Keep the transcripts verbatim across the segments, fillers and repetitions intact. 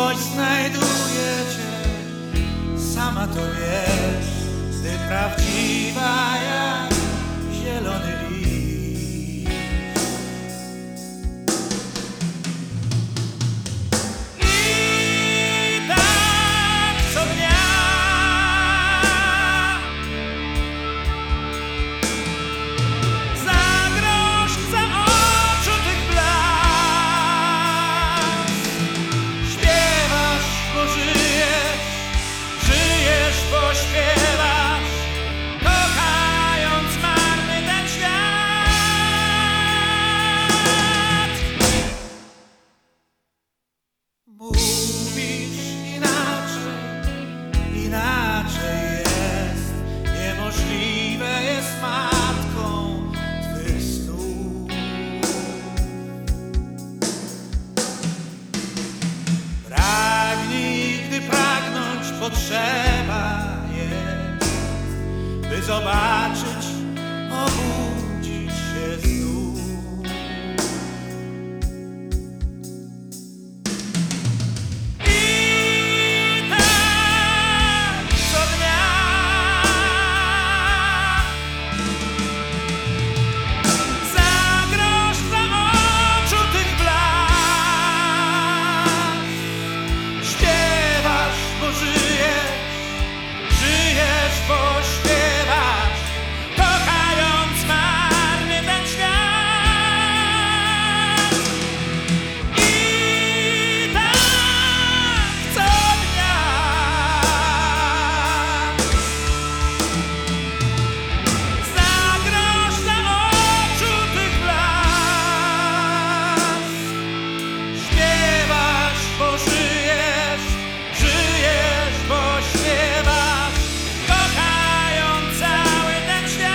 Miłość znajduje cię, sama to wiesz, ty prawdziwa jak zielony liść. I tak co dnia zagroż za oczu tych blask. Śpiewasz, bo żyjesz, żyjesz, bo śpiewasz, kochając marny ten świat. Mówisz inaczej, inaczej jest, niemożliwe jest matką twych snów. Pragnij, gdy pragnąć potrzeba jest, by zobaczyć, obudzić się znów. I tak co dnia zagroż za oczu tych blask. Śpiewasz, bo żyjesz, żyjesz, bo śpiewasz, kochając marny ten świat. I tak co dnia zagroż za oczu tych blask. Śpiewasz, bo żyjesz, żyjesz, bo śpiewasz, kochając cały ten świat.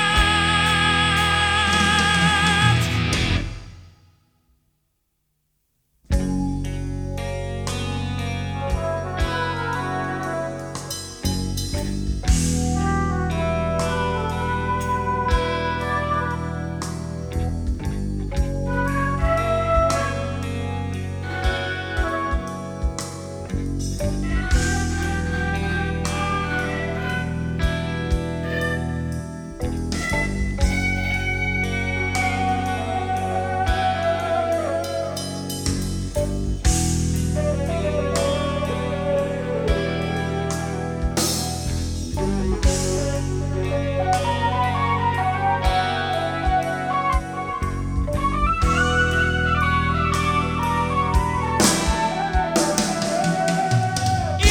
I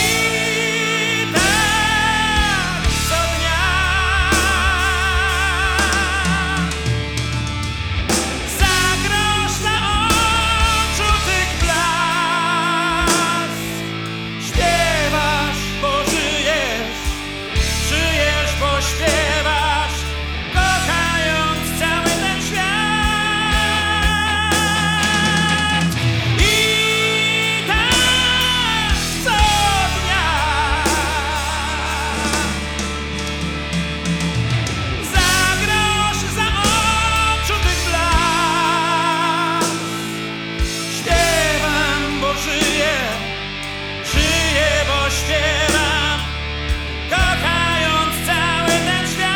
tak co dnia zagroż za oczu tych blask. Śpiewasz, bo żyjesz, żyjesz, bo śpiewasz, kochając cały ten świat. I tak co dnia zagroż za oczu tych blask. Śpiewam, bo żyję, żyję, bo śpiewam, kochając cały ten świat.